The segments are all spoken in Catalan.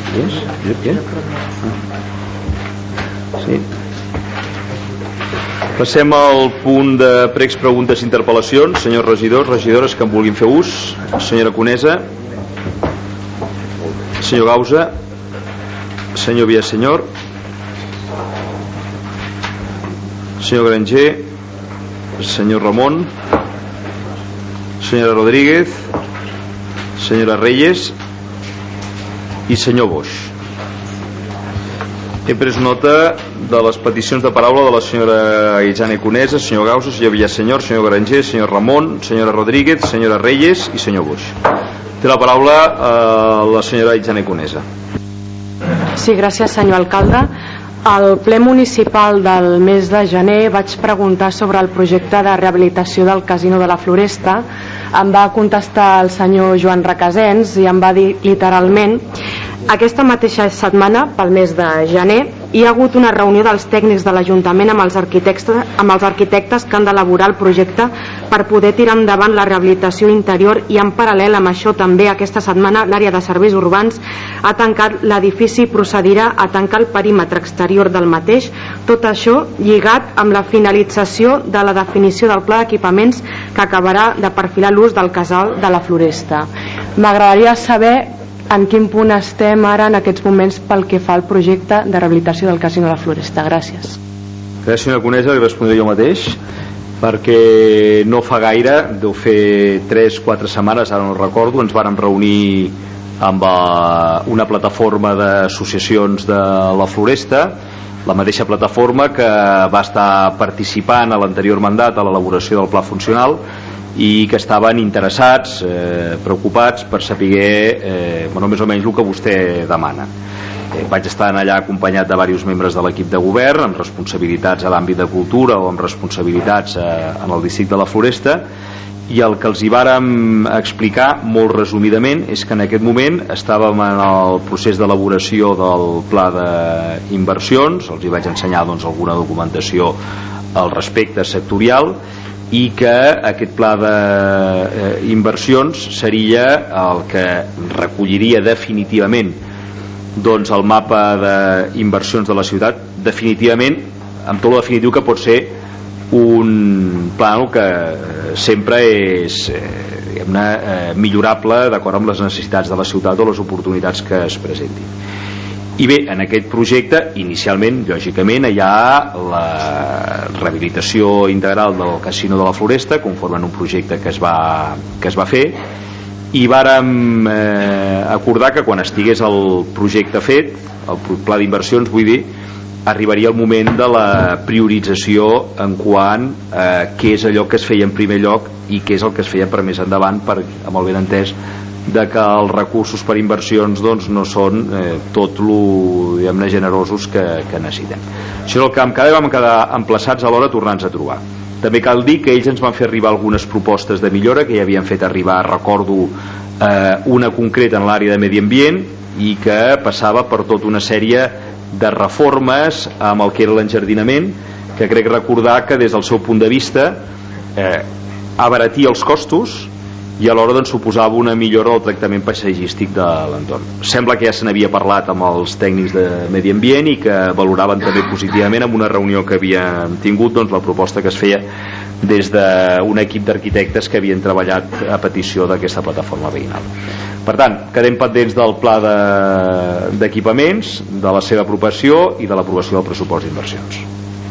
Sí. Passem al punt de pregs, preguntes i interpel·lacions. Senyors regidors, regidores que en vulguin fer ús. Senyora Conesa, senyor Gausa, senyor Villasenyor, senyor Granger, senyor Ramon, senyora Rodríguez, senyora Reyes i senyor Boix. He pres nota de les peticions de paraula de la senyora Ijane Conesa, senyor Gausa, senyor Villasenyor, senyor Granger, senyor Ramon, senyora Rodríguez, senyora Reyes i senyor Boix. Té la paraula la senyora Ijane Conesa. Sí, gràcies, senyor alcalde. Al ple municipal del mes de gener vaig preguntar sobre el projecte de rehabilitació del Casino de la Floresta. Em va contestar el senyor Joan Requesens i em va dir literalment: aquesta mateixa setmana, pel mes de gener, hi ha hagut una reunió dels tècnics de l'Ajuntament amb els arquitectes que han d'elaborar el projecte per poder tirar endavant la rehabilitació interior, i en paral·lel amb això també aquesta setmana l'àrea de serveis urbans ha tancat l'edifici i procedirà a tancar el perímetre exterior del mateix. Tot això lligat amb la finalització de la definició del pla d'equipaments que acabarà de perfilar l'ús del Casal de la Floresta. M'agradaria saber en quin punt estem ara en aquests moments pel que fa al projecte de rehabilitació del Casino de la Floresta. Gràcies. Gràcies, senyora Conesa. Li respondré jo mateix, perquè no fa gaire, deu fer 3-4 setmanes, ara no recordo, ens vàrem reunir amb una plataforma d'associacions de la Floresta, la mateixa plataforma que va estar participant a l'anterior mandat a l'elaboració del pla funcional i que estaven interessats, preocupats per saber més o menys el que vostè demana. Vaig estar allà acompanyat de diversos membres de l'equip de govern amb responsabilitats a l'àmbit de cultura o amb responsabilitats en el districte de la Floresta, i el que els hi vàrem explicar molt resumidament és que en aquest moment estàvem en el procés d'elaboració del pla d'inversions. Els hi vaig ensenyar alguna documentació al respecte sectorial, i que aquest pla d'inversions seria el que recolliria definitivament el mapa d'inversions de la ciutat, definitivament, amb tot el definitiu que pot ser un pla que sempre és millorable d'acord amb les necessitats de la ciutat o les oportunitats que es presentin. I bé, en aquest projecte inicialment, lògicament, hi ha la rehabilitació integral del Casino de la Floresta conforme en un projecte que es va fer, i vàrem acordar que quan estigués el projecte fet, el pla d'inversions, vull dir, arribaria el moment de la priorització en quant a què és allò que es feia en primer lloc i què és el que es feia per més endavant, amb el benentès de que els recursos per inversions no són tot lo generosos que necessitem. Això és el que vam quedar emplaçats a l'hora de tornar-nos a trobar. També cal dir que ells ens van fer arribar algunes propostes de millora que ja havien fet arribar, recordo una concreta en l'àrea de medi ambient, i que passava per tota una sèrie de reformes amb el que era l'enjardinament, que crec recordar que des del seu punt de vista abaratia els costos i alhora suposava una millora del tractament paisatgístic de l'entorn. Sembla que ja se n'havia parlat amb els tècnics de medi ambient i que valoraven també positivament en una reunió que havien tingut la proposta que es feia des d'un equip d'arquitectes que havien treballat a petició d'aquesta plataforma veïnal. Per tant, quedem pendents del pla d'equipaments, de la seva aprovació i de l'aprovació del pressupost d'inversions.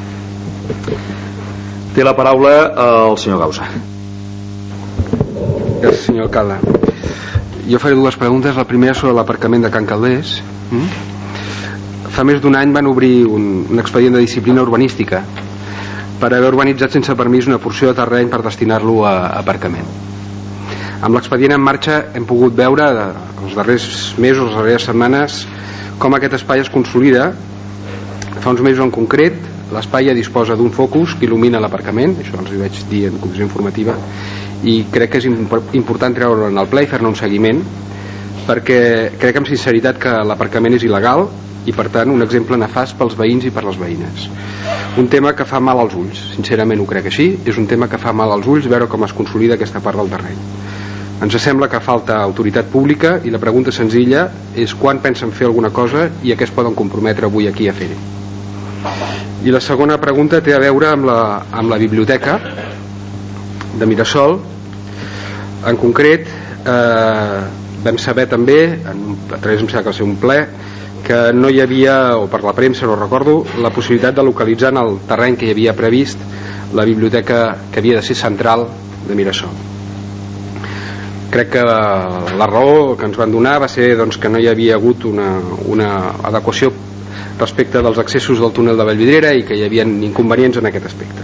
Té la paraula el senyor Gausa. Gràcies, senyor alcalde. Jo faré dues preguntes. La primera sobre l'aparcament de Can Calders. Fa més d'un any van obrir un expedient de disciplina urbanística per haver urbanitzat sense permís una porció de terreny per destinar-lo a aparcament. Amb l'expedient en marxa hem pogut veure els darrers mesos, les darreres setmanes, com aquest espai es consolida. Fa uns mesos en concret l'espai ja disposa d'un focus que il·lumina l'aparcament, això els hi vaig dir en comissió informativa, i crec que és important treure-lo en el ple i fer-ne un seguiment, perquè crec amb sinceritat que l'aparcament és il·legal i per tant un exemple nefast pels veïns i per les veïnes. Un tema que fa mal als ulls, sincerament ho crec així, és un tema que fa mal als ulls veure com es consolida aquesta part del terreny. Ens sembla que falta autoritat pública i la pregunta senzilla és quan pensen fer alguna cosa i a què es poden comprometre avui aquí a fer-hi. I la segona pregunta té a veure amb la biblioteca de Mirasol. En concret, vam saber també, a través em sembla que va ser un ple, que no hi havia, o per la premsa no recordo, la possibilitat de localitzar en el terreny que hi havia previst la biblioteca que havia de ser central de Mirasol. Crec que la raó que ens van donar va ser doncs, que no hi havia hagut una adequació respecte dels accessos del túnel de Vallvidrera i que hi havia inconvenients en aquest aspecte.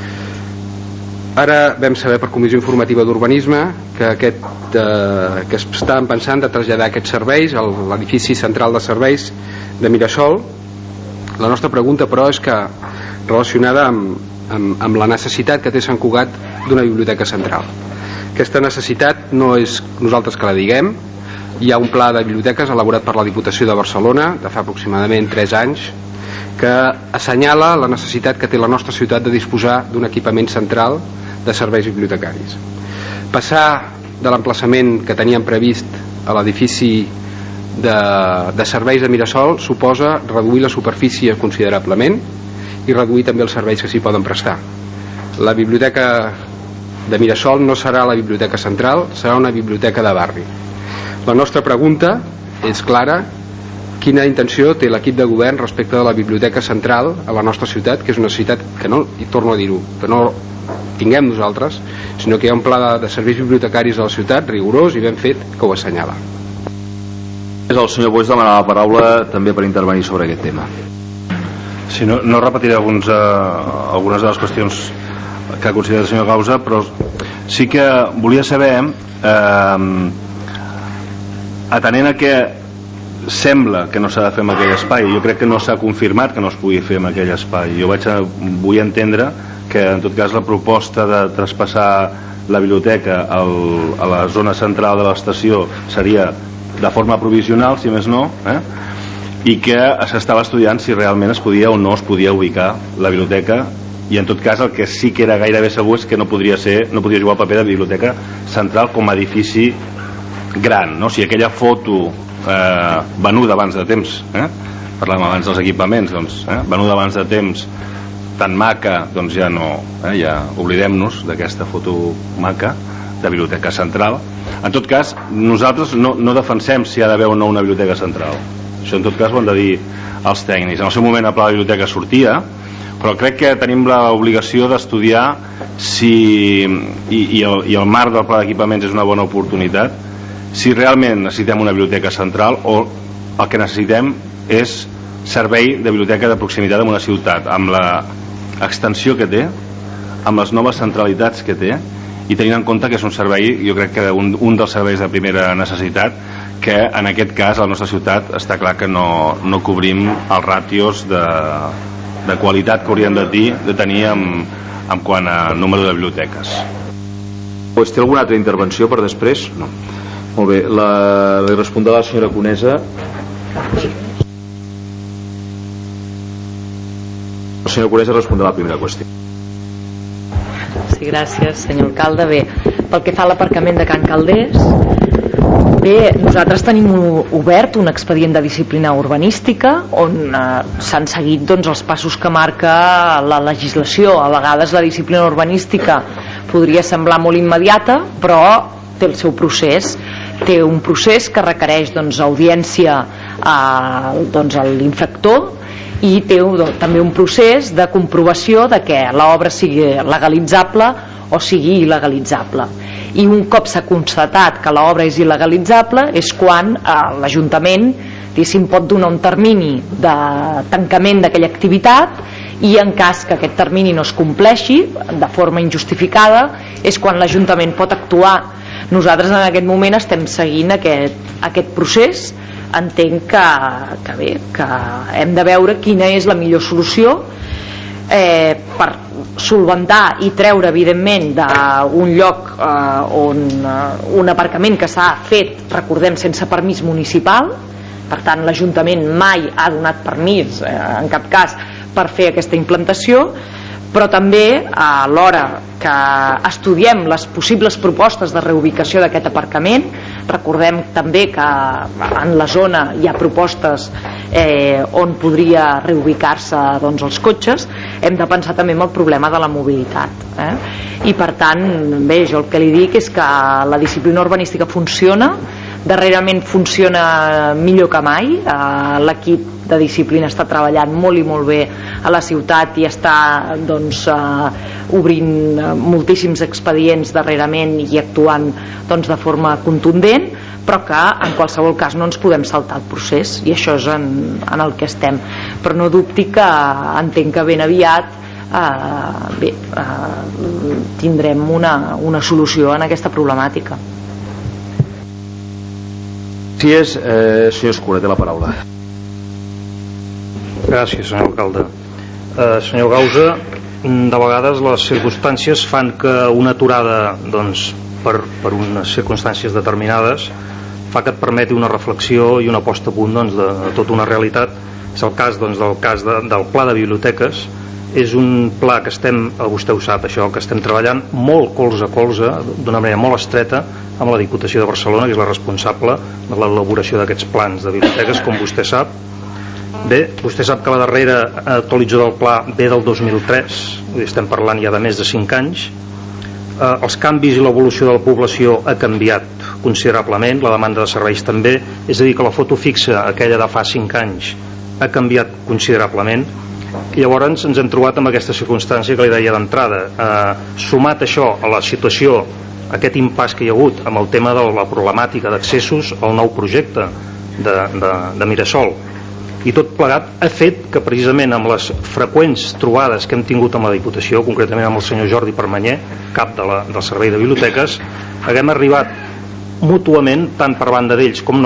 Ara vam saber per comissió informativa d'urbanisme que estaven pensant de traslladar aquests serveis a l'edifici central de serveis de Mirasol. La nostra pregunta, però, és que relacionada amb la necessitat que té Sant Cugat d'una biblioteca central. Aquesta necessitat no és nosaltres que la diguem. Hi ha un pla de biblioteques elaborat per la Diputació de Barcelona de fa aproximadament 3 anys que assenyala la necessitat que té la nostra ciutat de disposar d'un equipament central de serveis bibliotecaris. Passar de l'emplaçament que teníem previst a l'edifici de serveis de Mirasol suposa reduir la superfície considerablement i reduir també els serveis que s'hi poden prestar. La biblioteca de Mirasol no serà la biblioteca central, serà una biblioteca de barri. La nostra pregunta és clara: quina intenció té l'equip de govern respecte de la biblioteca central a la nostra ciutat, que és una ciutat que no, i torno a dir-ho, que no tinguem nosaltres, sinó que hi ha un pla de serveis bibliotecaris de la ciutat rigorós i ben fet que ho assenyala. El senyor Boix demanava la paraula també per intervenir sobre aquest tema. Sí, no repetiré algunes de les qüestions que ha considerat el senyor Gausa, però sí que volia saber, atenent a que sembla que no s'ha de fer en aquell espai, jo crec que no s'ha confirmat que no es pugui fer en aquell espai. Jo vull entendre que en tot cas la proposta de traspassar la biblioteca a la zona central de l'estació seria de forma provisional, si més no, i que s'estava estudiant si realment es podia o no es podia ubicar la biblioteca, i en tot cas el que sí que era gairebé segur és que no podria jugar el paper de biblioteca central com a edifici gran, no? O sigui, aquella foto venuda abans de temps, parlàvem abans dels equipaments, doncs, venuda abans de temps, tan maca, doncs ja no, ja oblidem-nos d'aquesta foto maca de biblioteca central. En tot cas, nosaltres no defensem si hi ha d'haver o no una biblioteca central. Això en tot cas ho han de dir els tècnics. En el seu moment el pla de biblioteca sortia, però crec que tenim l'obligació d'estudiar si, i el marc del pla d'equipaments és una bona oportunitat, si realment necessitem una biblioteca central o el que necessitem és servei de biblioteca de proximitat en una ciutat, amb l'extensió que té, amb les noves centralitats que té, i tenint en compte que és un servei, jo crec que un dels serveis de primera necessitat, que en aquest cas a la nostra ciutat està clar que no cobrim els ràtios de qualitat que hauríem de tenir en quant a número de biblioteques. Té alguna altra intervenció per després? No. Molt bé, li respondrà la senyora Conesa. La senyora Conesa respondrà la primera qüestió. Sí, gràcies, senyor alcalde. Bé, pel que fa a l'aparcament de Can Calders, bé, nosaltres tenim obert un expedient de disciplina urbanística on s'han seguit doncs, els passos que marca la legislació. A vegades la disciplina urbanística podria semblar molt immediata, però té el seu procés. Té un procés que requereix doncs, audiència a l'infractor i té també un procés de comprovació de que l'obra sigui legalitzable o sigui il·legalitzable. I un cop s'ha constatat que l'obra és il·legalitzable és quan l'Ajuntament pot donar un termini de tancament d'aquella activitat, i en cas que aquest termini no es compleixi de forma injustificada és quan l'Ajuntament pot actuar. Nosaltres en aquest moment estem seguint aquest procés. Entenc que bé, que hem de veure quina és la millor solució per solventar i treure evidentment d'un lloc on un aparcament que s'ha fet, recordem, sense permís municipal. Per tant, l'Ajuntament mai ha donat permís en cap cas per fer aquesta implantació, però també a l'hora que estudiem les possibles propostes de reubicació d'aquest aparcament. Recordem també que en la zona hi ha propostes on podria reubicar-se els cotxes. Hem de pensar també en el problema de la mobilitat, i per tant jo el que li dic és que la disciplina urbanística funciona, darrerament funciona millor que mai. L'equip de disciplina està treballant molt i molt bé a la ciutat i està obrint moltíssims expedients darrerament i actuant de forma contundent, però que en qualsevol cas no ens podem saltar el procés, i això és en el que estem. Però no dubti que entenc que ben aviat tindrem una solució en aquesta problemàtica. Si és, senyor Escura, té la paraula. Gràcies, senyor alcalde. Senyor Gausa, de vegades les circumstàncies fan que una aturada per unes circumstàncies determinades fa que et permeti una reflexió i una posta a punt de tota una realitat. És el cas del pla de biblioteques. És un pla que vostè ho sap això, que estem treballant molt colze a colze, d'una manera molt estreta, amb la Diputació de Barcelona, que és la responsable de l'elaboració d'aquests plans de biblioteques, com vostè sap. Bé, vostè sap que la darrera actualització del pla ve del 2003, estem parlant ja de més de 5 anys. Els canvis i l'evolució de la població ha canviat considerablement, la demanda de serveis també, és a dir, que la foto fixa, aquella de fa 5 anys, ha canviat considerablement. I llavors ens hem trobat amb aquesta circumstància que li deia d'entrada. Sumat això a la situació, aquest impàs que hi ha hagut amb el tema de la problemàtica d'accessos al nou projecte de Mirasol, i tot plegat ha fet que precisament amb les freqüents trobades que hem tingut amb la Diputació, concretament amb el senyor Jordi Permanyer, cap del Servei de Biblioteques, haguem arribat mútuament, tant per banda d'ells com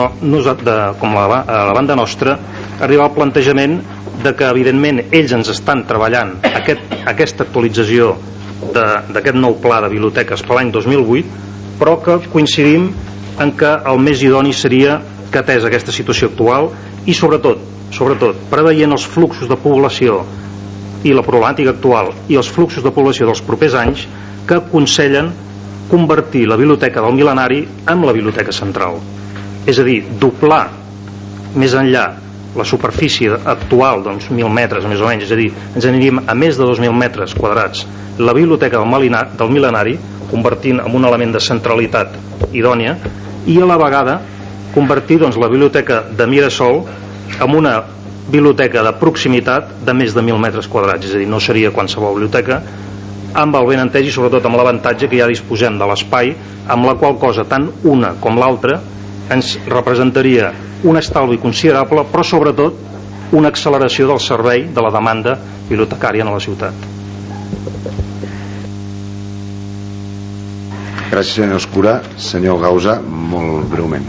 a la banda nostra, arribar al plantejament de que evidentment ells ens estan treballant aquesta actualització d'aquest nou pla de biblioteques per l'any 2008, però que coincidim en que el més idoni seria que, atès aquesta situació actual i sobretot preveient els fluxos de població i la problemàtica actual i els fluxos de població dels propers anys, que aconsellen convertir la biblioteca del Mil·lenari en la biblioteca central, és a dir, doblar més enllà la superfície actual, 1.000 metres més o menys, és a dir, ens aniríem a més de 2.000 metres quadrats la biblioteca del Mil·lenari, convertint en un element de centralitat idònia, i a la vegada convertir la biblioteca de Mirasol en una biblioteca de proximitat de més de 1.000 metres quadrats, és a dir, no seria qualsevol biblioteca, amb el benentès i sobretot amb l'avantatge que ja disposem de l'espai, amb la qual cosa tant una com l'altra ens representaria un estalvi considerable, però sobretot una acceleració del servei de la demanda bibliotecària a la ciutat. Gràcies, senyor Escura. Senyor Gausa, molt breument.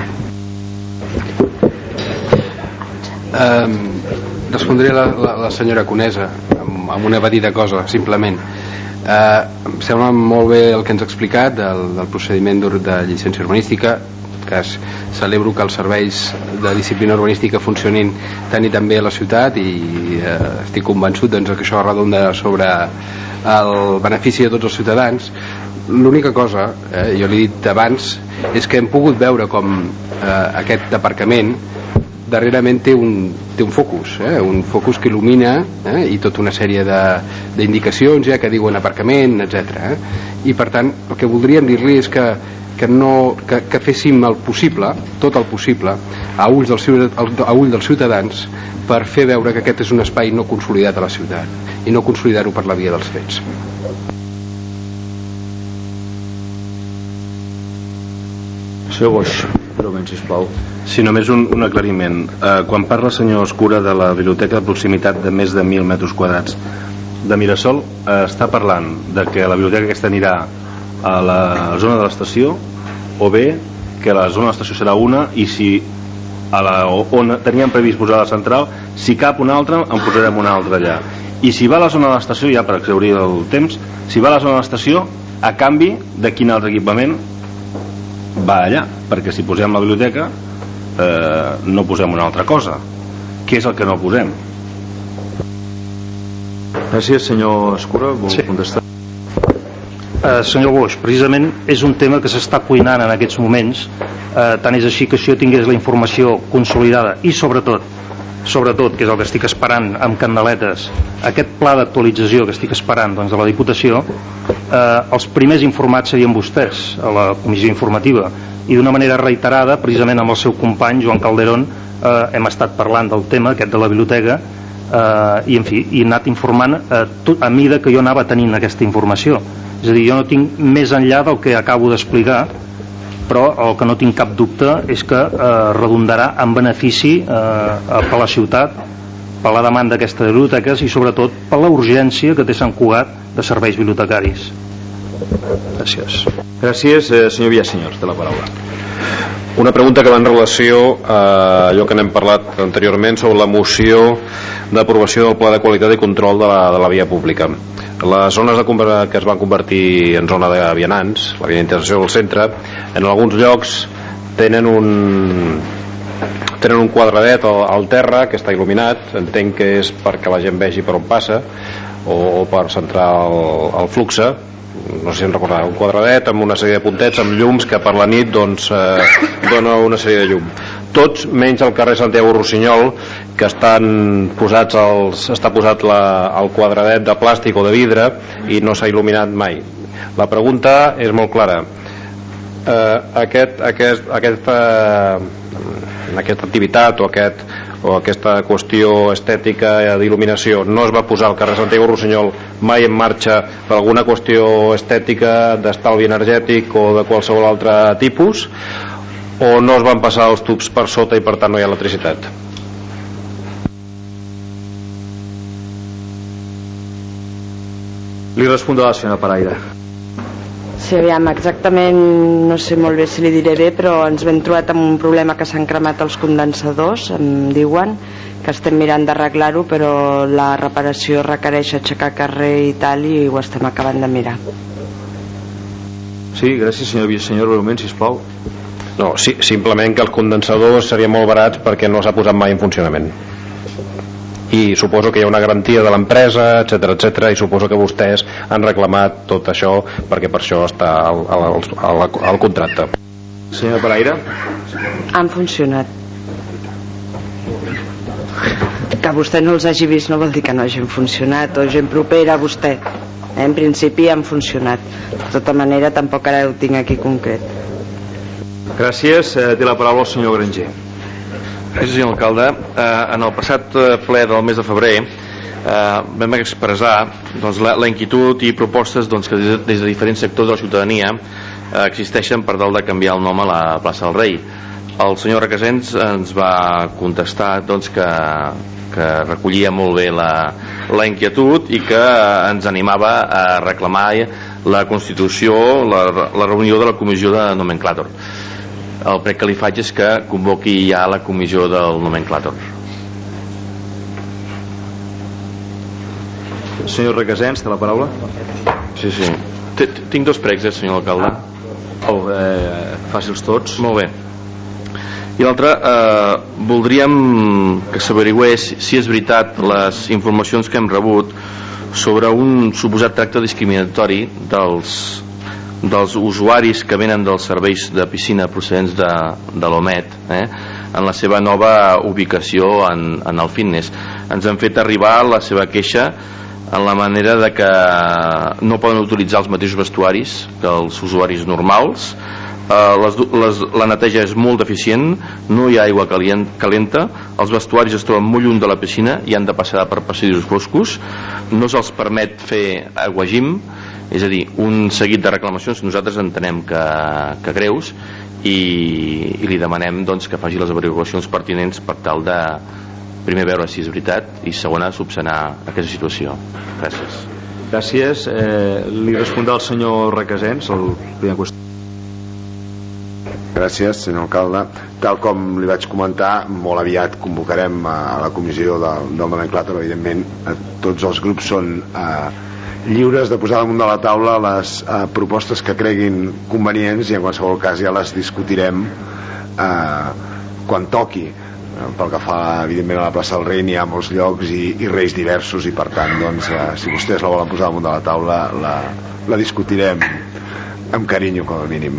Respondré a la senyora Conesa amb una petita cosa, simplement. Em sembla molt bé el que ens ha explicat del procediment de llicència urbanística, que celebro que els serveis de disciplina urbanística funcionin tant i tan bé a la ciutat, i estic convençut que això redunda sobre el benefici de tots els ciutadans. L'única cosa, jo l'he dit abans, és que hem pogut veure com aquest aparcament darrerament té un focus, un focus que il·lumina, i tota una sèrie d'indicacions que diuen aparcament, etc. I per tant el que voldríem dir-li és que féssim el possible, tot el possible, a ulls dels ciutadans, per fer veure que aquest és un espai no consolidat a la ciutat, i no consolidar-ho per la via dels fets. Senyor Boix, breument, sisplau. Sí, només un aclariment. Quan parla el senyor Escura de la biblioteca de proximitat de més de 1.000 metres quadrats de Mirasol, està parlant de que la biblioteca aquesta anirà a la zona de l'estació, o bé que la zona de l'estació serà una, i si on teníem previst posar la central, si cap una altra en posarem una altra allà, i si va a la zona de l'estació, ja per exhaurir el temps, si va a la zona de l'estació, a canvi de quin altre equipament va allà, perquè si posem la biblioteca no posem una altra cosa. Què és el que no posem? Gràcies, senyor Escura, vol contestar? Senyor Boix, precisament és un tema que s'està cuinant en aquests moments, tant és així que si jo tingués la informació consolidada i sobretot, que és el que estic esperant amb candeletes, aquest pla d'actualització que estic esperant de la Diputació, els primers informats serien vostès a la comissió informativa, i d'una manera reiterada, precisament amb el seu company Joan Calderón, hem estat parlant del tema aquest de la biblioteca, i en fi, he anat informant a mida que jo anava tenint aquesta informació. És a dir, jo no tinc més enllà del que acabo d'explicar, però el que no tinc cap dubte és que redundarà en benefici per la ciutat, per la demanda d'aquestes biblioteques i sobretot per la urgència que té Sant Cugat de serveis bibliotecaris. Gràcies. Gràcies, senyor Villaseñor, té la paraula. Una pregunta que va en relació a allò que n'hem parlat anteriorment sobre la moció d'aprovació del Pla de Qualitat i Control de la via pública. Les zones que es van convertir en zona de vianants, la vianantització del centre, en alguns llocs tenen un quadradet al terra que està il·luminat. Entenc que és perquè la gent vegi per on passa o per centrar el flux. No sé si en recordeu, un quadradet amb una sèrie de puntets amb llums que per la nit dona una sèrie de llum. Tots menys al carrer Santiago Rossinyol, que està posat el quadradet de plàstic o de vidre i no s'ha il·luminat mai. La pregunta és molt clara. Aquesta activitat o aquesta qüestió estètica d'il·luminació no es va posar al carrer Santiago Rossinyol mai en marxa per alguna qüestió estètica d'estalvi energètic o de qualsevol altre tipus, o no es van passar els tubs per sota i per tant no hi ha electricitat? Li respondrà la senyora Paraire. Sí, aviam, exactament no sé molt bé si li diré bé, però ens vam trobat amb un problema que s'han cremat els condensadors, em diuen que estem mirant d'arreglar-ho, però la reparació requereix aixecar carrer i tal, i ho estem acabant de mirar. Sí, gràcies, senyor Villaseñor, breument, sisplau. No, sí, simplement que els condensadors serien molt barats perquè no s'ha posat mai en funcionament. I suposo que hi ha una garantia de l'empresa, etc, i suposo que vostès han reclamat tot això perquè per això està al contracte. Senyora Paraire? Han funcionat. Que vostè no els hagi vist no vol dir que no hagin funcionat, o gent propera a vostè. En principi han funcionat. De tota manera tampoc ara ho tinc aquí concret. Gràcies, té la paraula el senyor Granger. Gràcies, senyor alcalde. En el passat ple del mes de febrer vam expressar la inquietud i propostes que des de diferents sectors de la ciutadania existeixen per tal de canviar el nom a la plaça del Rei. El senyor Requesens ens va contestar que recollia molt bé la inquietud i que ens animava a reclamar la constitució, la reunió de la comissió de nomenclàtor. El prec que li faig és que convoqui ja la comissió del nomenclàtor. Senyor Requesens, té la paraula? Sí. Tinc dos precs, senyor alcalde. Fàcils tots. Molt bé. I l'altre, voldríem que s'averigüés si és veritat les informacions que hem rebut sobre un suposat tracte discriminatori dels usuaris que venen dels serveis de piscina procedents de l'OMET en la seva nova ubicació en el fitness. Ens han fet arribar la seva queixa en la manera de que no poden utilitzar els mateixos vestuaris que els usuaris normals. La neteja és molt deficient, no hi ha aigua calenta, els vestuaris es troben molt lluny de la piscina i han de passar per passadissos foscos, no se'ls permet fer aguagim. És a dir, un seguit de reclamacions nosaltres entenem que greus, i li demanem que faci les averiguacions pertinents per tal de primer veure si és veritat i segona subsanar aquesta situació. Gràcies. Gràcies. Li respondrà el senyor Requesens el primer qüestió. Gràcies, senyor alcalde. Tal com li vaig comentar, molt aviat convocarem a la comissió del nomenclàtor. Evidentment, tots els grups són lliures de posar damunt de la taula les propostes que creguin convenients, i en qualsevol cas ja les discutirem quan toqui. pel que fa evidentment a la plaça del Rei n'hi ha molts llocs i reis diversos, i per tant doncs, si vostès la volen posar damunt de la taula la discutirem amb carinyo, com a mínim.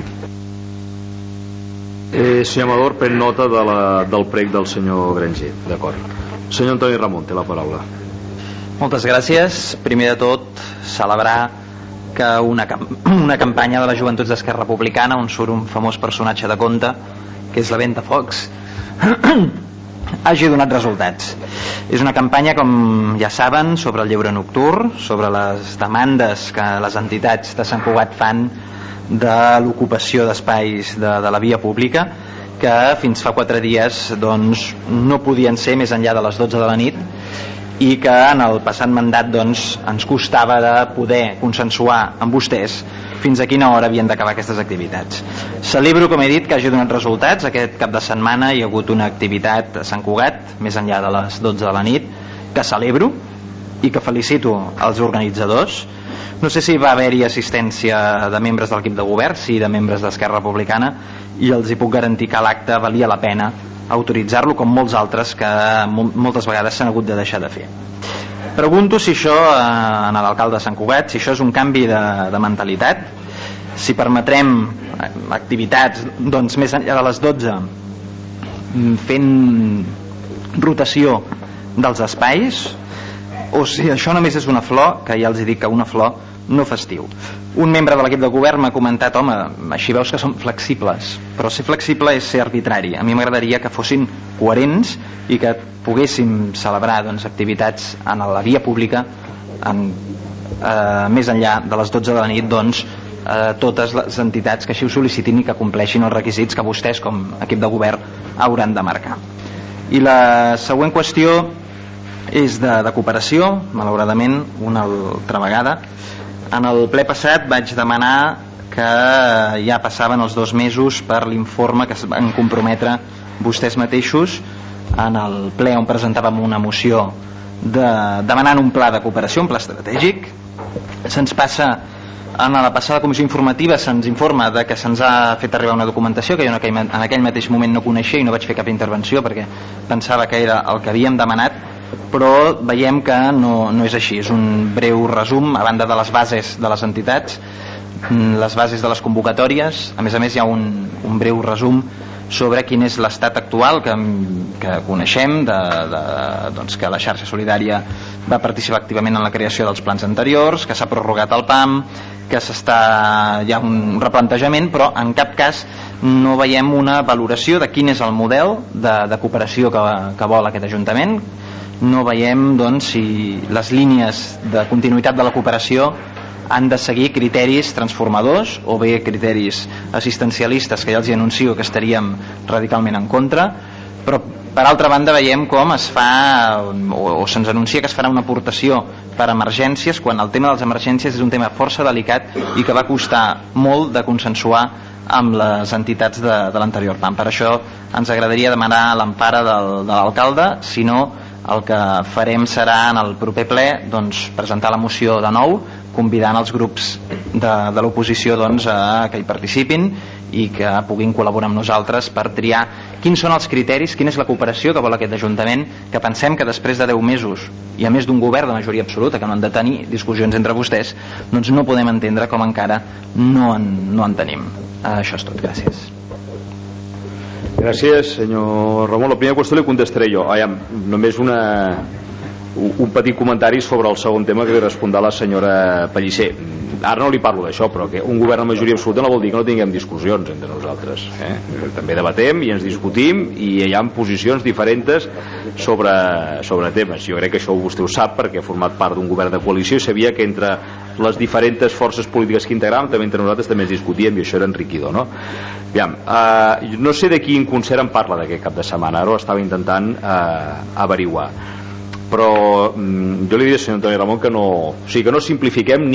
Senyor Amador, pren nota del prec del senyor Granger. D'acord. Senyor Antoni Ramon, té la paraula. Moltes gràcies. Primer de tot, celebrar que una campanya de les Joventuts d'Esquerra Republicana, on surt un famós personatge de conte, que és la Ventafocs, hagi donat resultats. És una campanya, com ja saben, sobre el lleure nocturn, sobre les demandes que les entitats de Sant Cugat fan de l'ocupació d'espais de la via pública, que fins fa 4 dies doncs, no podien ser més enllà de les 12 de la nit, i que en el passat mandat doncs, ens costava de poder consensuar amb vostès fins a quina hora havien d'acabar aquestes activitats. Celebro, com he dit, que hagi donat resultats. Aquest cap de setmana hi ha hagut una activitat a Sant Cugat, més enllà de les 12 de la nit, que celebro i que felicito als organitzadors. No sé si va haver-hi assistència de membres de l'equip de govern, sí, de membres d'Esquerra Republicana, i els hi puc garantir que l'acte valia la pena autoritzar-lo, com molts altres que moltes vegades s'han hagut de deixar de fer. Pregunto si això, a l'alcalde de Sant Cugat, si això és un canvi de mentalitat, si permetrem activitats doncs, més enllà de les 12, fent rotació dels espais, o si això només és una flor, que ja els dic que una flor no fa estiu. Un membre de l'equip de govern m'ha comentat: home, així veus que som flexibles, però ser flexible és ser arbitrari. A mi m'agradaria que fossin coherents i que poguéssim celebrar doncs, activitats en la via pública més enllà de les 12 de la nit, doncs, totes les entitats que així ho sol·licitin i que compleixin els requisits que vostès com a equip de govern hauran de marcar. I la següent qüestió és de cooperació, malauradament una altra vegada. En el ple passat vaig demanar que ja passaven els 2 mesos per l'informe que es van comprometre vostès mateixos en el ple on presentàvem una moció demanant un pla de cooperació, un pla estratègic. Se'ns passa, en la passada comissió informativa se'ns informa de que se'ns ha fet arribar una documentació que jo en aquell mateix moment no coneixia i no vaig fer cap intervenció perquè pensava que era el que havíem demanat, però veiem que no és així. És un breu resum, a banda de les bases de les entitats, les bases de les convocatòries. A més hi ha un breu resum sobre quin és l'estat actual que coneixem, doncs que la xarxa solidària va participar activament en la creació dels plans anteriors, que s'ha prorrogat el PAM, que hi ha un replantejament, però en cap cas no veiem una valoració de quin és el model de cooperació que vol aquest Ajuntament. No veiem doncs, si les línies de continuïtat de la cooperació han de seguir criteris transformadors o bé criteris assistencialistes, que ja els anuncio que estaríem radicalment en contra, però per altra banda veiem com es fa o se'ns anuncia que es farà una aportació per emergències, quan el tema de les emergències és un tema força delicat i que va costar molt de consensuar amb les entitats de l'anterior PAM. Per això ens agradaria demanar l'empara de l'alcalde. Si no, el que farem serà en el proper ple doncs, presentar la moció de nou, convidant els grups de l'oposició doncs, a que hi participin i que puguin col·laborar amb nosaltres per triar quins són els criteris, quina és la cooperació que vol aquest Ajuntament, que pensem que després de 10 mesos i a més d'un govern de majoria absoluta que no han de tenir discussions entre vostès, doncs no podem entendre com encara no en tenim. Això és tot, gràcies. Gràcies, senyor Ramon. La primera qüestió li contestaré jo. Només un petit comentari sobre el segon tema que li respondrà la senyora Pellicer. Ara no li parlo d'això, però que un govern de majoria absoluta no vol dir que no tinguem discussions entre nosaltres. També debatem i ens discutim i hi ha posicions diferents sobre temes. Jo crec que això vostè ho sap perquè ha format part d'un govern de coalició i sabia que entre les diferents forces polítiques que integràvem també entre nosaltres també ens discutíem i això era enriquidor, no? No sé de quin concert em parla d'aquest cap de setmana, ara ho estava intentant averiguar, però jo li diré, senyor Antoni Ramon, que no simplifiquem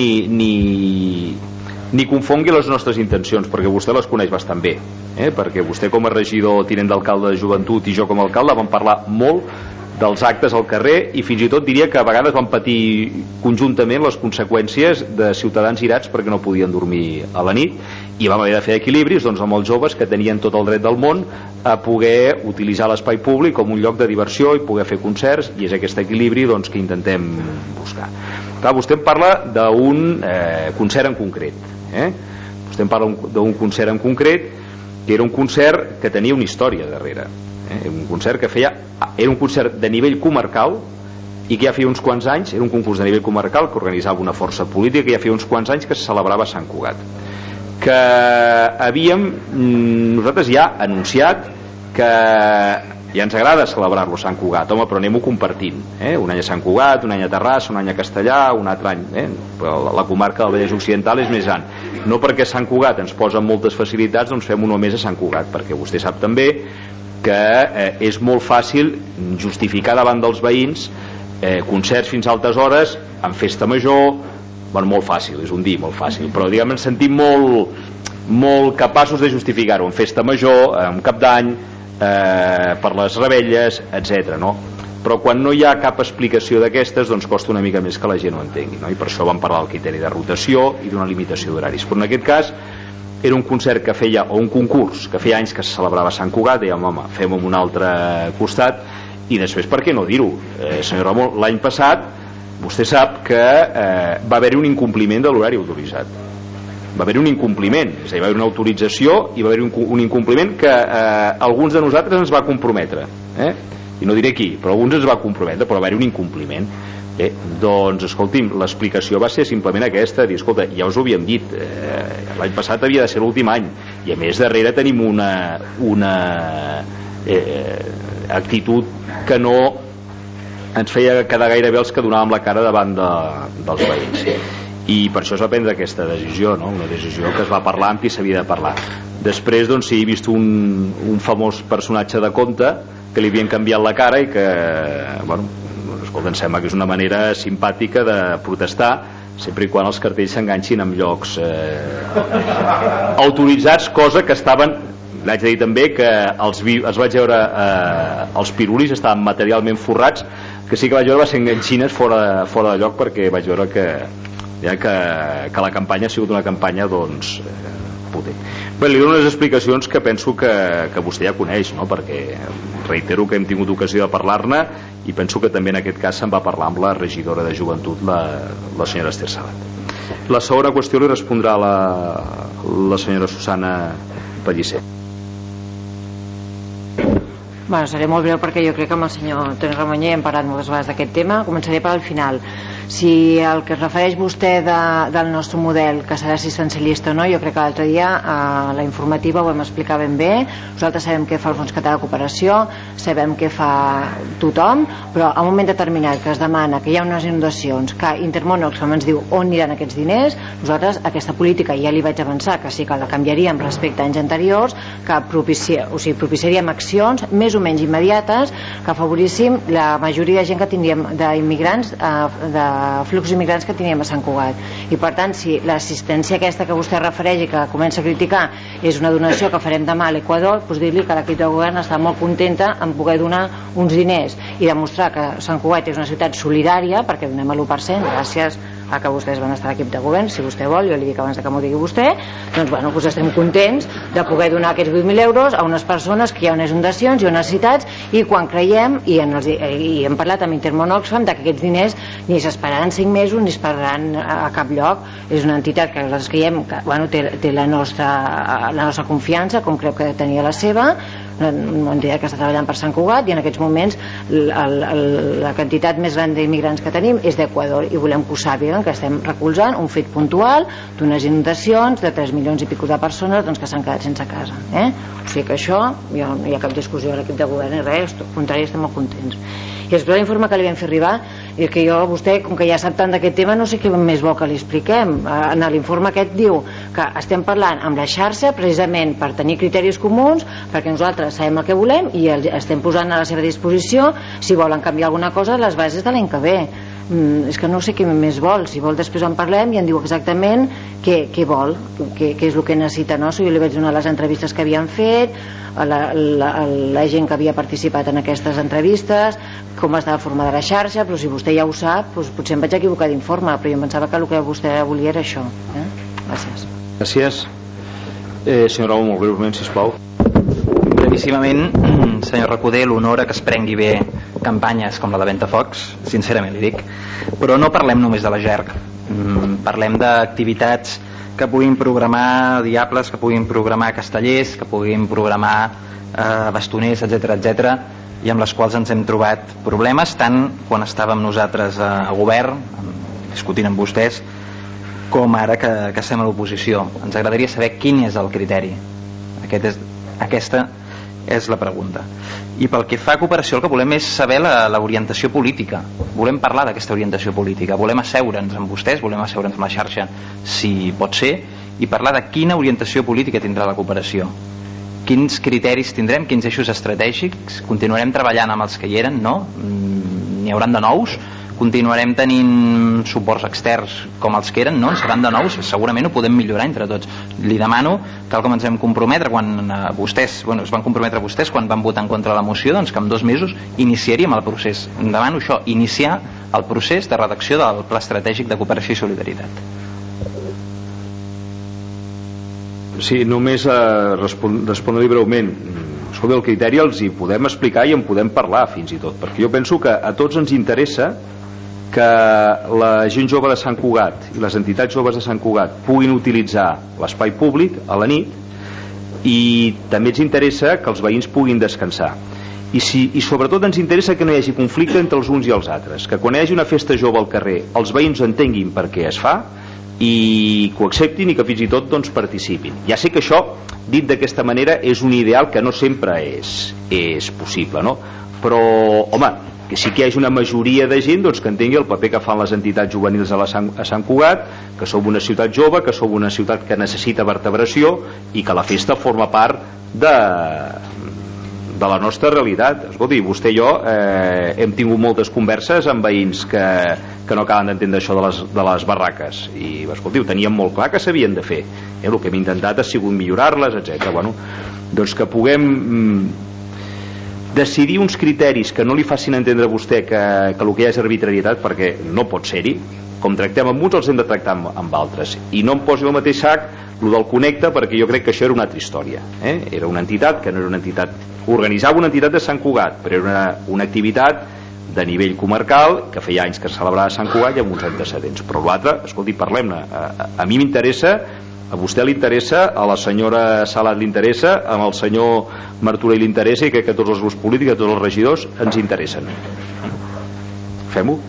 ni confongui les nostres intencions, perquè vostè les coneix bastant bé, perquè vostè com a regidor tinent d'alcalde de joventut i jo com a alcalde vam parlar molt dels actes al carrer i fins i tot diria que a vegades vam patir conjuntament les conseqüències de ciutadans irats perquè no podien dormir a la nit i vam haver de fer equilibris doncs, amb els joves que tenien tot el dret del món a poder utilitzar l'espai públic com un lloc de diversió i poder fer concerts, i és aquest equilibri doncs, que intentem buscar. Clar, vostè em parla d'un concert en concret, vostè em parla d'un concert en concret que era un concert que tenia una història darrere, un concert que era un concert de nivell comarcal i que ja feia uns quants anys, era un concurs de nivell comarcal que organitzava una força política, que ja feia uns quants anys que se celebrava a Sant Cugat, que havíem nosaltres ja anunciat que ja ens agrada celebrar-lo a Sant Cugat, home, però anem-ho compartint, un any a Sant Cugat, un any a Terrassa, un any a Castellà, un altre any, però la comarca del Vallès Occidental és més gran, no perquè Sant Cugat ens posa moltes facilitats, doncs fem-ho només a Sant Cugat, perquè vostè sap també que és molt fàcil justificar davant dels veïns concerts fins a altes hores en festa major, bueno, molt fàcil, és un dir molt fàcil, però diguem ens sentim molt capaços de justificar-ho en festa major, en cap d'any, per les revetlles, etc. No? Però quan no hi ha cap explicació d'aquestes, doncs costa una mica més que la gent ho entengui, no? I per això vam parlar del criteri de rotació i d'una limitació d'horaris. Però en aquest cas era un concert que feia, o un concurs que feia anys que se celebrava a Sant Cugat, dèiem, home, fem-ho en un altre costat, i després per què no dir-ho, senyor Ramon, l'any passat vostè sap que va haver-hi un incompliment de l'horari autoritzat, va haver-hi un incompliment, és a dir, va haver-hi una autorització i va haver-hi un incompliment que alguns de nosaltres ens va comprometre, i no diré qui, però alguns ens va comprometre, però va haver-hi un incompliment. Doncs escolti'm, l'explicació va ser simplement aquesta, dir, escolta, ja us ho havíem dit, l'any passat havia de ser l'últim any, i a més darrere tenim una actitud que no ens feia quedar gaire bé els que donàvem la cara davant dels veïns, i per això es va prendre aquesta decisió, no? Una decisió que es va parlar amb qui s'havia de parlar. Després, doncs, sí, he vist un famós personatge de conte que li havien canviat la cara i que, bueno, escolta, em sembla que és una manera simpàtica de protestar sempre i quan els cartells s'enganxin en llocs autoritzats, cosa que estaven, l'haig de dir també que es vaig veure els pirulis estaven materialment forrats, que sí que vaig veure va ser enganxines fora de lloc, perquè vaig veure que la campanya ha sigut una campanya doncs potent. Bé, li dono unes explicacions que penso que vostè ja coneix, no? Perquè reitero que hem tingut ocasió de parlar-ne i penso que també en aquest cas se'n va parlar amb la regidora de joventut, la senyora Esther Sabat. La segona qüestió li respondrà la senyora Susana Pellicer. Bueno, seré molt breu perquè jo crec que amb el senyor Toni Ramonyer hem parlat moltes vegades d'aquest tema. Començaré per al final. Si el que es refereix vostè del nostre model, que serà assistencialista o no, jo crec que l'altre dia a la informativa ho vam explicar ben bé. Nosaltres sabem què fa el Fons Català de Cooperació, sabem què fa tothom, però a un moment determinat que es demana que hi ha unes inundacions, que Intermón Oxfam ens diu on aniran aquests diners, nosaltres aquesta política ja li vaig avançar que sí que la canviaríem respecte a anys anteriors, que propiciaríem accions més o menys immediates que afavoríssim la majoria de gent que tindríem d'immigrants, de flux immigrants que teníem a Sant Cugat. I per tant, si l'assistència aquesta que vostè refereix i que comença a criticar és una donació que farem demà a l'Equador, doncs dir-li que l'equip de govern està molt contenta en poder donar uns diners i demostrar que Sant Cugat és una ciutat solidària, perquè donem l'1% gràcies a que vostès van estar a l'equip de govern. Si vostè vol, jo li dic abans que m'ho digui vostè, doncs bueno, doncs estem contents de poder donar aquests 8.000 euros a unes persones que hi ha unes inundacions, hi ha unes necessitats, i quan creiem, i hem parlat amb Intermón Oxfam, que aquests diners ni s'esperaran 5 mesos ni es pagaran a cap lloc. És una entitat que nosaltres creiem que bueno, té la nostra confiança, com creu que tenia la seva, una entitat que està treballant per Sant Cugat, i en aquests moments la quantitat més gran d'immigrants que tenim és d'Equador, i volem que ho sàpiguen, que estem recolzant un fet puntual d'unes inundacions de 3 milions i pico de persones doncs, que s'han quedat sense casa, o sigui que això no hi ha cap discussió a l'equip de govern ni res, al contrari, estem molt contents. I després l'informe que li vam fer arribar, i que vostè, com que ja sap tant d'aquest tema, no sé què més vol que li expliquem. En l'informe aquest diu que estem parlant amb la xarxa precisament per tenir criteris comuns, perquè nosaltres sabem el que volem i estem posant a la seva disposició, si volen canviar alguna cosa, les bases de l'any que ve. És que no sé què més vol. Si vol després en parlem i en diu exactament què vol, què és el que necessita, no? Jo li vaig donar les entrevistes que havien fet, la gent que havia participat en aquestes entrevistes, com estava formada la xarxa, però si vostè ja ho sap, doncs potser em vaig equivocar d'informe, però jo em pensava que el que vostè volia era això. Gràcies. Gràcies. Senyor Raúl, molt breument, sisplau. Brevíssimament, senyor Recoder, l'honor que es prengui bé campanyes com la de Ventafocs, sincerament li dic, però no parlem només de la GERC, parlem d'activitats que puguin programar Diables, que puguin programar Castellers, que puguin programar Bastoners, etc, i amb les quals ens hem trobat problemes, tant quan estàvem nosaltres a govern, discutint amb vostès, com ara que estem a l'oposició. Ens agradaria saber quin és el criteri. Aquesta és la pregunta. I pel que fa a cooperació, el que volem és saber l'orientació política. Volem parlar d'aquesta orientació política, volem asseure'ns amb vostès, volem asseure'ns amb la xarxa, si pot ser, i parlar de quina orientació política tindrà la cooperació, quins criteris tindrem, quins eixos estratègics, continuarem treballant amb els que hi eren, no? N'hi hauran de nous, continuarem tenint suports externs com els que eren, no? En seran de nous, segurament ho podem millorar entre tots. Li demano, tal com ens vam comprometre quan vostès, es van comprometre vostès quan van votar en contra la moció, doncs que en 2 mesos iniciaríem el procés. Em demano això, iniciar el procés de redacció del Pla Estratègic de Cooperació i Solidaritat. Sí, només respondre-li breument. Escolta, el criteri els hi podem explicar i en podem parlar fins i tot, perquè jo penso que a tots ens interessa que la gent jove de Sant Cugat i les entitats joves de Sant Cugat puguin utilitzar l'espai públic a la nit, i també ens interessa que els veïns puguin descansar, i sobretot ens interessa que no hi hagi conflicte entre els uns i els altres, que quan hi hagi una festa jove al carrer els veïns entenguin per què es fa i que ho acceptin i que fins i tot participin. Ja sé que això, dit d'aquesta manera, és un ideal que no sempre és possible, no? Però, home, que sí que hi hagi una majoria de gent que entengui el paper que fan les entitats juvenils a Sant Cugat, que som una ciutat jove, que som una ciutat que necessita vertebració i que la festa forma part de la nostra realitat. Escolti, vostè i jo hem tingut moltes converses amb veïns que no acaben d'entendre això de les barraques, i escolti, ho teníem molt clar que s'havien de fer. El que hem intentat ha sigut millorar-les, etc. Doncs que puguem decidir uns criteris que no li facin entendre a vostè que el que hi ha és arbitrarietat, perquè no pot ser-hi. Com tractem amb uns, els hem de tractar amb altres, i no em posi el mateix sac el del Connecta, perquè jo crec que això era una altra història. Era una entitat que no era una entitat, organitzava una entitat de Sant Cugat, però era una activitat de nivell comarcal que feia anys que es celebrava a Sant Cugat i amb uns antecedents. Però l'altre, escolti, parlem-ne. A mi m'interessa, a vostè li interessa, a la senyora Salat li interessa, al senyor Martorell li interessa, i crec que a tots els grups polítics, a tots els regidors ens interessen. Fem-ho.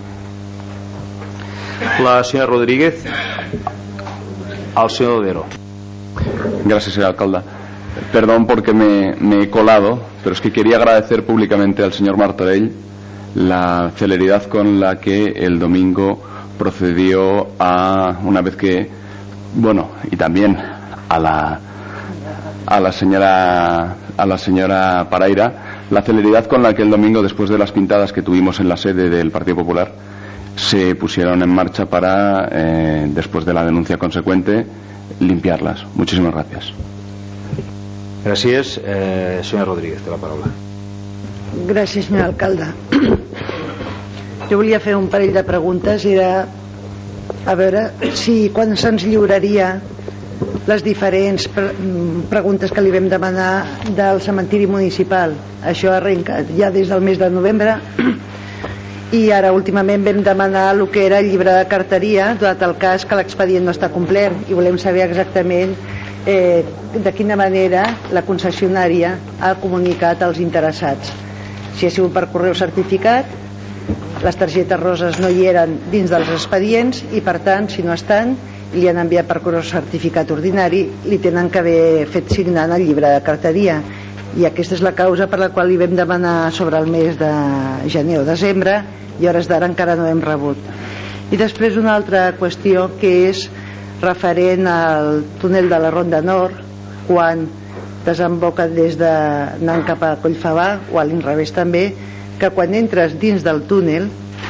La señora Rodríguez, al señor Odero. Gracias, señor alcalde. Perdón porque me he colado, pero es que quería agradecer públicamente al señor Martorell la celeridad con la que el domingo procedió a, una vez que, y también a la señora Paraira, la celeridad con la que el domingo, después de las pintadas que tuvimos en la sede del Partido Popular, se pusieron en marcha para, después de la denuncia consecuente, limpiarlas. Muchísimas gracias. Gràcies. Senyora Rodríguez, té la paraula. Gràcies, senyor alcalde. Jo volia fer un parell de preguntes. Era a veure si quan se'ns lliuraria les diferents preguntes que li vam demanar del cementiri municipal. Això arrenca ja des del mes de novembre, i ara últimament vam demanar el que era el llibre de carteria, donat el cas que l'expedient no està complert, i volem saber exactament de quina manera la concessionària ha comunicat als interessats. Si ha sigut per correu certificat, les targetes roses no hi eren dins dels expedients, i per tant, si no estan, li han enviat per correu certificat ordinari, li tenen que haver fet signant el llibre de carteria, i aquesta és la causa per la qual li vam demanar sobre el mes de gener o desembre, i a hores d'ara encara no hem rebut. I després una altra qüestió, que és referent al túnel de la Ronda Nord, quan desemboca des anant cap a Collfabà, o a l'inrevés també, que quan entres dins del túnel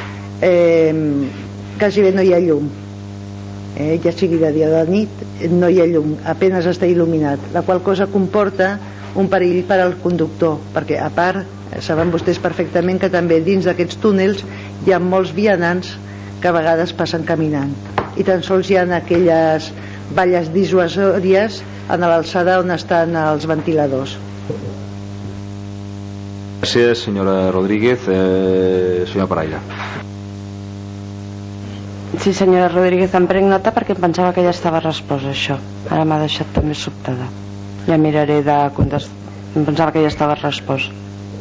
quasi bé no hi ha llum, ja sigui de dia o de nit, no hi ha llum, apenas està il·luminat, la qual cosa comporta un perill per al conductor, perquè a part saben vostès perfectament que també dins d'aquests túnels hi ha molts vianants que a vegades passen caminant, i tan sols hi ha aquelles valles dissuasòries en l'alçada on estan els ventiladors. Gràcies, senyora Rodríguez. Senyora Paraire. Sí, senyora Rodríguez, em prenc nota perquè em pensava que ja estava respost això. Ara m'ha deixat també sobtada. Ja miraré de contestar. Em pensava que ja estava respost.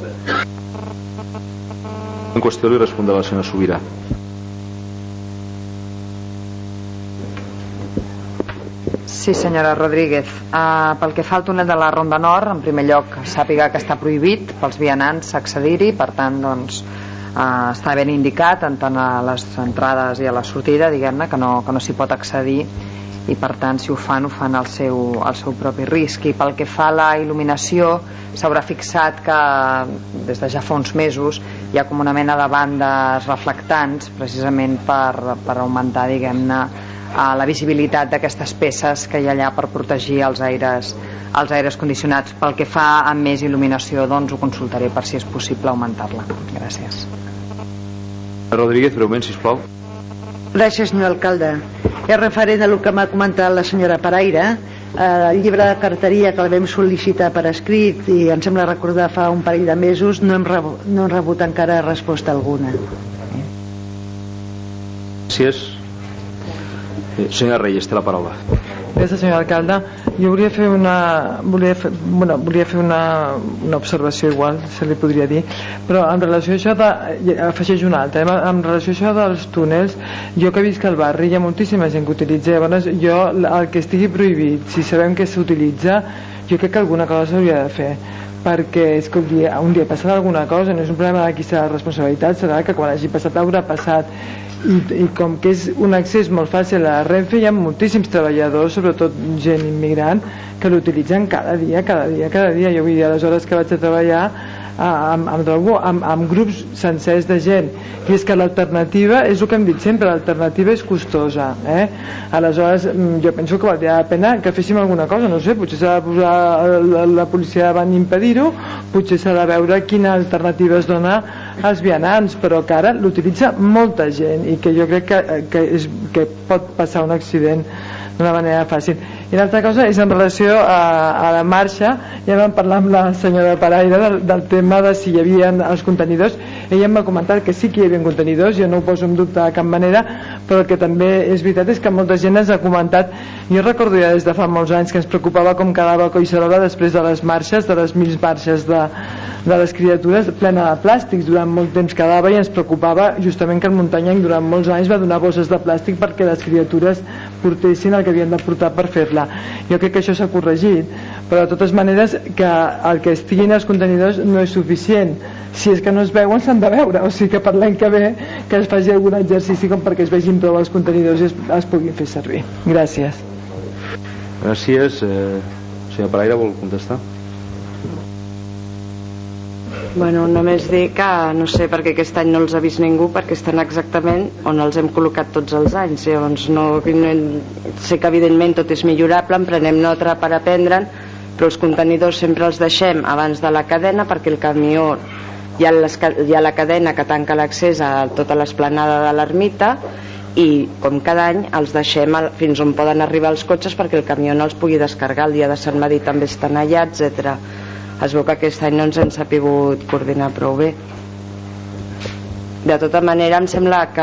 En qüestió li respondrà la senyora Subirà. Sí, senyora Rodríguez. Pel que fa al túnel de la Ronda Nord, en primer lloc, sàpiga que està prohibit pels vianants accedir-hi, per tant, doncs, està ben indicat tant a les entrades i a la sortida, diguem-ne, que no s'hi pot accedir, i per tant, si ho fan al seu propi risc. I pel que fa a la il·luminació, s'haurà fixat que des de ja fa uns mesos hi ha com una mena de bandes reflectants, precisament per augmentar, diguem-ne, la visibilitat d'aquestes peces que hi ha allà per protegir els aires condicionats. Pel que fa a més il·luminació, doncs ho consultaré per si és possible augmentar-la. Gràcies. Rodríguez, breument, sisplau. Gràcies, senyor alcalde. És referent a el que m'ha comentat la senyora Paraire. El llibre de carteria que el vam sol·licitar per escrit i em sembla recordar fa un parell de mesos, no hem rebut encara resposta alguna. Gràcies. Senyora Reyes, té la paraula. Gràcies, senyor alcalde. Jo volia fer una observació, igual se li podria dir, però en relació a això afegeix una altra, en relació a això dels túnels, jo que visc al barri hi ha moltíssima gent que utilitza, llavors jo el que estigui prohibit, si sabem que s'utilitza, jo crec que alguna cosa s'hauria de fer, perquè escolti, un dia passarà alguna cosa, no és un problema de qui serà la responsabilitat, serà que quan hagi passat haurà passat. I com que és un accés molt fàcil a la Renfe, hi ha moltíssims treballadors, sobretot gent immigrant, que l'utilitzen cada dia. Jo vull dir, a les hores que vaig a treballar em trobo amb grups sencers de gent, i és que l'alternativa és el que hem dit sempre, l'alternativa és costosa, aleshores jo penso que valdria la pena que féssim alguna cosa, no sé, potser s'ha de posar la policia davant i impedir-ho, potser s'ha de veure quina alternativa es dona als vianants, però que ara l'utilitza molta gent i que jo crec que pot passar un accident d'una manera fàcil. I l'altra cosa és en relació a la marxa. Ja vam parlar amb la senyora Paraire del tema de si hi havia els contenidors. Ella em va comentar que sí que hi havia contenidors, jo no ho poso en dubte de cap manera, però el que també és veritat és que molta gent ens ha comentat. Jo recordo ja des de fa molts anys que ens preocupava com quedava Collserola després de les marxes, de les 1000 marxes de les criatures, plena de plàstics, durant molt temps quedava, i ens preocupava justament que el Muntanyenc durant molts anys va donar bosses de plàstic perquè les criatures portessin el que havien de portar per fer-la. Jo crec que això s'ha corregit, però de totes maneres que el que estiguin els contenidors no és suficient. Si és que no es veuen, s'han de veure, o sigui que per l'any que ve que es faci algun exercici com perquè es vegin prou els contenidors i es puguin fer servir. Gràcies. Gràcies. Senyora Paraire, vol contestar? Bueno, només dir que no sé perquè aquest any no els ha vist ningú, perquè estan exactament on els hem col·locat tots els anys. Llavors sé que evidentment tot és millorable, en prenem nota per aprendre'n, però els contenidors sempre els deixem abans de la cadena, perquè el camió hi ha la cadena que tanca l'accés a tota l'esplanada de l'ermita, i com cada any els deixem fins on poden arribar els cotxes perquè el camió no els pugui descarregar. El dia de Sant Madí també estan allà, etc. Es veu que aquest any no ens hem sapigut coordinar prou bé. De tota manera em sembla que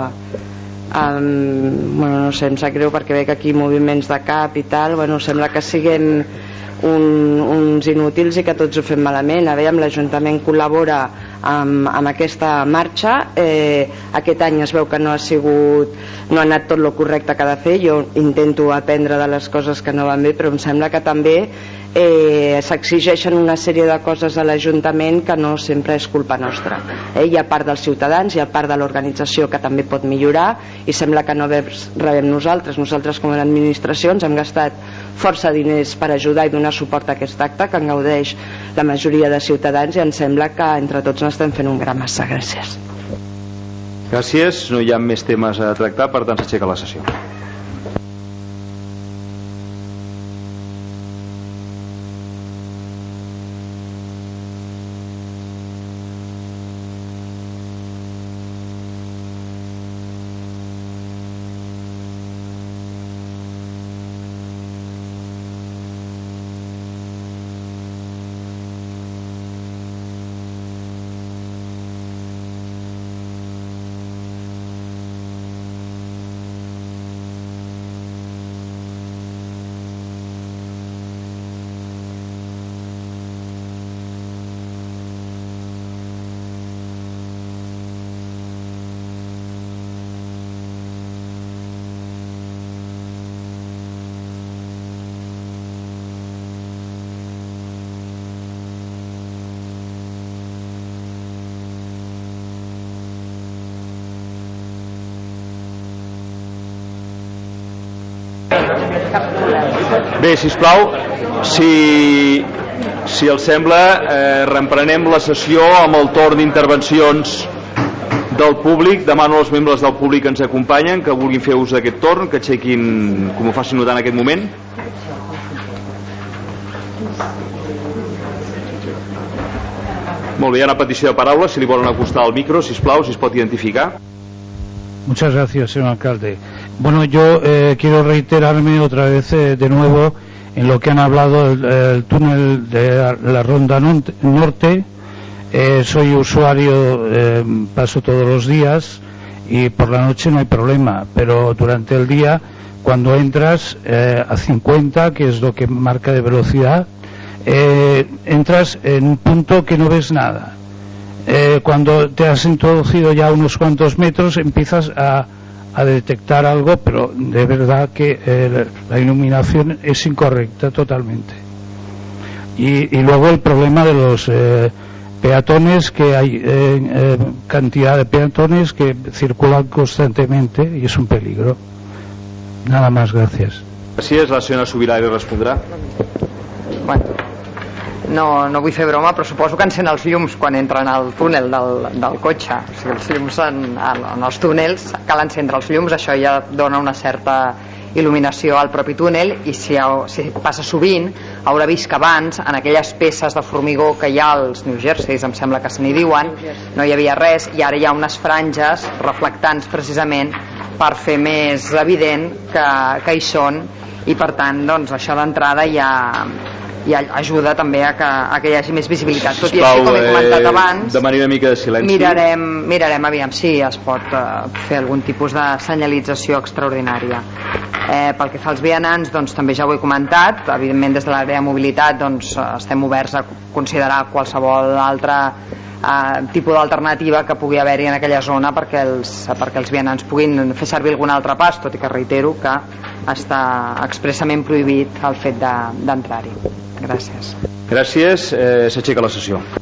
no sé, em sap greu perquè veig aquí moviments de cap i tal, sembla que siguem uns inútils i que tots ho fem malament. A veure, l'Ajuntament col·labora amb aquesta marxa, aquest any es veu que no ha anat tot el correcte que ha de fer. Jo intento aprendre de les coses que no van bé, però em sembla que també s'exigeixen una sèrie de coses a l'Ajuntament que no sempre és culpa nostra. Hi ha part dels ciutadans, hi ha part de l'organització que també pot millorar, i sembla que no rebem nosaltres com a administració ens hem gastat força diners per ajudar i donar suport a aquest acte que en gaudeix la majoria de ciutadans, i em sembla que entre tots n'estem fent un gran massa. Gràcies. Gràcies. No hi ha més temes a tractar, per tant s'aixeca la sessió. Bé, sisplau, si els sembla, reemprenem la sessió amb el torn d'intervencions del públic. Demano als membres del públic que ens acompanyen que vulguin fer ús d'aquest torn, que aixequin, com ho facin notar en aquest moment. Molt bé, hi ha una petició de paraula, si li volen acostar al micro, sisplau, si es pot identificar. Muchas gracias, señor alcalde. Bueno, yo quiero reiterarme otra vez de nuevo en lo que han hablado el túnel de la Ronda Norte. Soy usuario, paso todos los días y por la noche no hay problema, pero durante el día, cuando entras a 50, que es lo que marca de velocidad, entras en un punto que no ves nada. Cuando te has introducido ya unos cuantos metros empiezas a detectar algo, pero de verdad que la iluminación es incorrecta totalmente. Y luego el problema de los peatones, que hay cantidad de peatones que circulan constantemente y es un peligro. Nada más, gracias. Gràcies, la senyora Subirà respondrà. Bueno, no vull fer broma, però suposo que encén els llums quan entren al túnel del cotxe. O sigui, els llums en els túnels, cal encendre els llums, això ja dona una certa il·luminació al propi túnel, i si passa sovint haurà vist que abans en aquelles peces de formigó que hi ha als New Jerseys, em sembla que se n'hi diuen, no hi havia res, i ara hi ha unes franges reflectants precisament per fer més evident que hi són, i per tant doncs això d'entrada ja ajuda també a que hi hagi més visibilitat. Tot i així, com he comentat abans, demani una mica de silenci. Mirarem aviam si es pot fer algun tipus de senyalització extraordinària. Pel que fa als vianants, doncs també ja ho he comentat, evidentment des de l'àrea de mobilitat doncs estem oberts a considerar qualsevol altre tipus d'alternativa que pugui haver-hi en aquella zona perquè els vianants puguin fer servir algun altre pas, tot i que reitero que està expressament prohibit el fet d'entrar-hi. Gràcies. Gràcies, s'aixeca la sessió.